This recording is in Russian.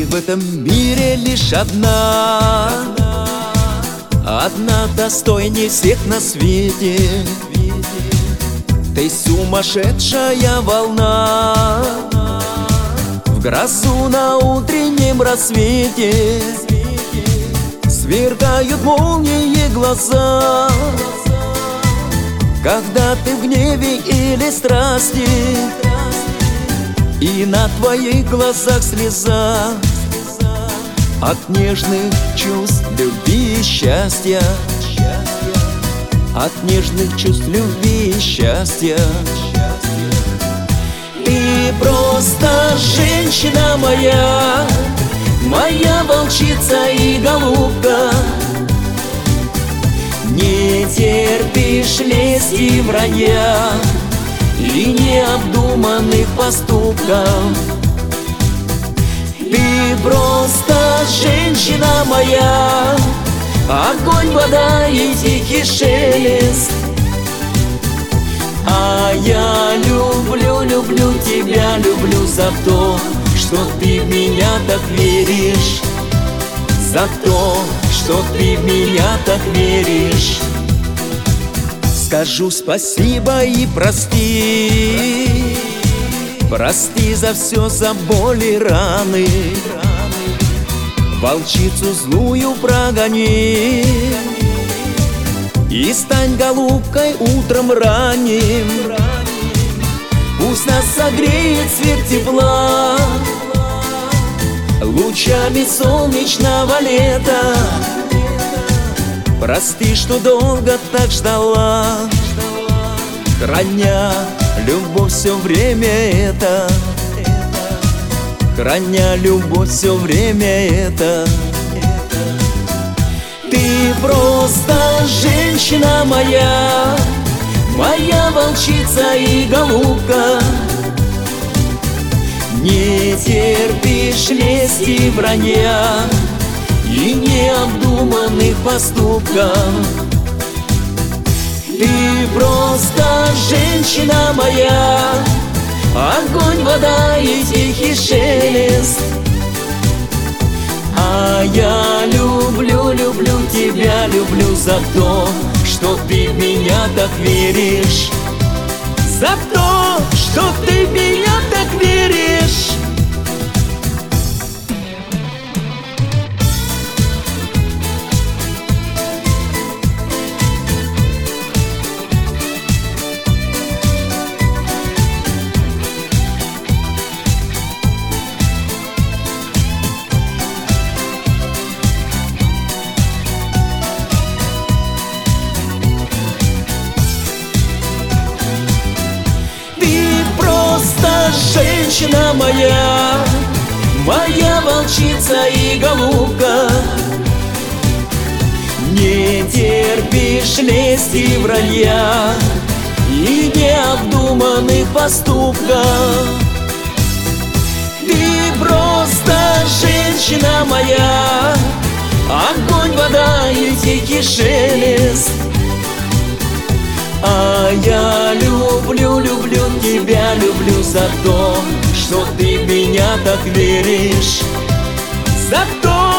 в этом мире лишь одна, одна достойней всех на свете. Ты сумасшедшая волна, в грозу на утреннем рассвете. Сверкают молнии глаза, когда ты в гневе или страсти, и на твоих глазах слеза от нежных чувств, любви и счастья. От нежных чувств, любви и счастья. Ты просто женщина моя, моя волчица и голубка. Не терпишь лести и вранья и необдуманных поступков. Ты просто женщина моя, огонь, вода и тихий шелест. А я люблю, люблю тебя, люблю за то, что ты в меня так веришь. За то, что ты в меня так веришь. Скажу спасибо и прости, прости за все, за боли, раны. Волчицу злую прогони и стань голубкой утром ранним. Пусть нас согреет свет тепла лучами солнечного лета. Прости, что долго так ждала, храня любовь все время это. Храня любовь все время это. Ты просто женщина моя, моя волчица и голубка. Не терпишь лести и вранья и необдуманных поступков. Ты просто женщина моя, огонь, вода и тихий шелест. А я люблю, люблю тебя, люблю за то, что ты в меня так веришь. За то, что ты в меня так веришь. Женщина моя, моя волчица и голубка. Не терпишь лести и вранья и необдуманных поступков. Ты просто женщина моя, огонь, вода и тихий шелест. А я люблю, люблю тебя, люблю за то, что ты в меня так веришь. За то,